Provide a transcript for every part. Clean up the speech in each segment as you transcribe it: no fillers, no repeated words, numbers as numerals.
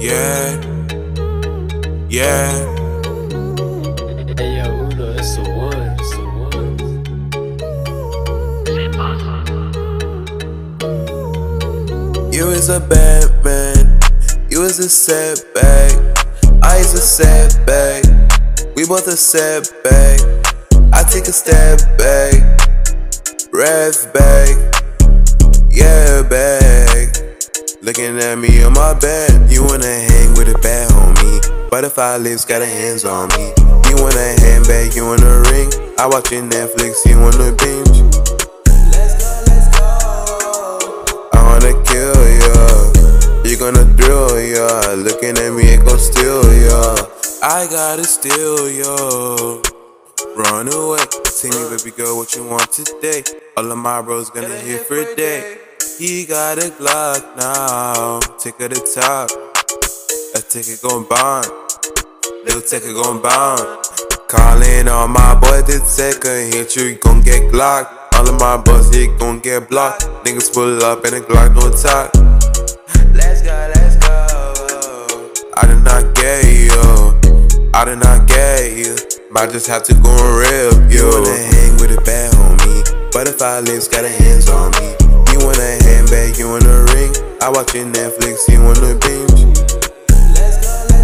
Yeah, yeah. Hey yo, Udo, it's the one, it's the one. You is a bad man, you is a setback, I is a setback, we both a setback. I take a step back, ref back, yeah back. Looking at me on my bed, you wanna hang with a bad homie. Butterfly lips got her hands on me. You want a handbag, you want a ring. I watching Netflix, you wanna binge. Let's go. I wanna kill ya, you gonna thrill ya. Looking at me, it gon' steal ya. I gotta steal ya. Run away, tell me baby girl what you want today. All of my bros gonna hit for a day. He got a Glock now, take her to top. A ticket gon' bond, little ticket gon' bound. Calling all my boys to take a hit, you gon' get Glock. All of my bros, he gon' get blocked. Niggas pull up and the Glock no talk. Let's go, let's go. I did not get you, I did not get you. Might just have to go and rip you. You wanna hang with a bad homie. Butterfly lips got her hands on me. You want a handbag, you want a ring. I watching Netflix, you wanna binge. Let's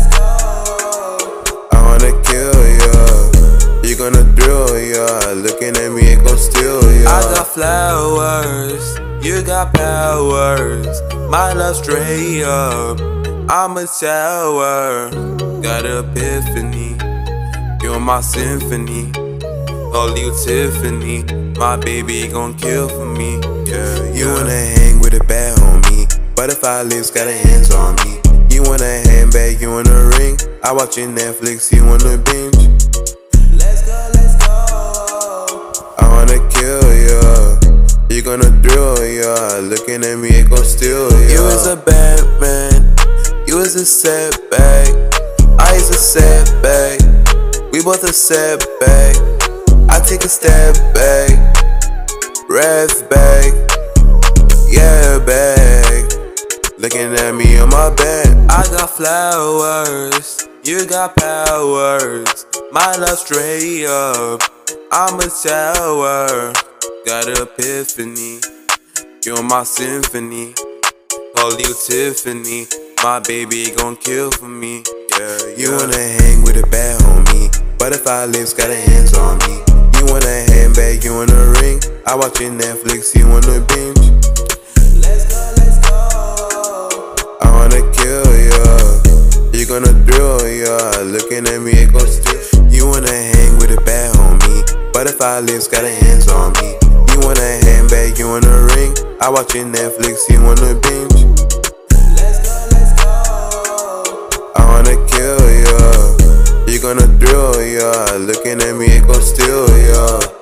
go. I wanna kill ya, you gonna thrill ya. Looking at me, it gon' steal ya. I got flowers, you got powers. My love straight up, I'm a tower. Got an epiphany, you're my symphony. Call you Tiffany, my baby gon' kill for me. Yeah, you wanna hang with a bad homie. Butterfly lips got her hands on me. You want a handbag, you want a ring. I watching Netflix, you wanna binge. Let's go, let's go. I wanna kill ya, you gonna thrill ya. Looking at me, it gon' steal ya. You is a bad man, you is a setback, I is a setback, we both a setback. I take a step back, ref back, yeah back. Looking at me on my bed. I got flowers, you got powers. My love straight up, I'm a tower. Got an epiphany, you're my symphony. Call you Tiffany, my baby gon' kill for me. Yeah, you wanna hang with a bad homie. Butterfly lips got her hands on me. You want a handbag, you want a ring. I watching Netflix, you wanna binge. Let's go, let's go. I wanna kill ya, you gonna thrill ya. Looking at me, it gon' steal. You wanna hang with a bad homie. Butterfly lips got her hands on me. You want a handbag, you want a ring. I watching Netflix, you wanna binge. Let's go. I wanna kill ya, you gonna thrill ya. Looking at me, it gon' steal ya.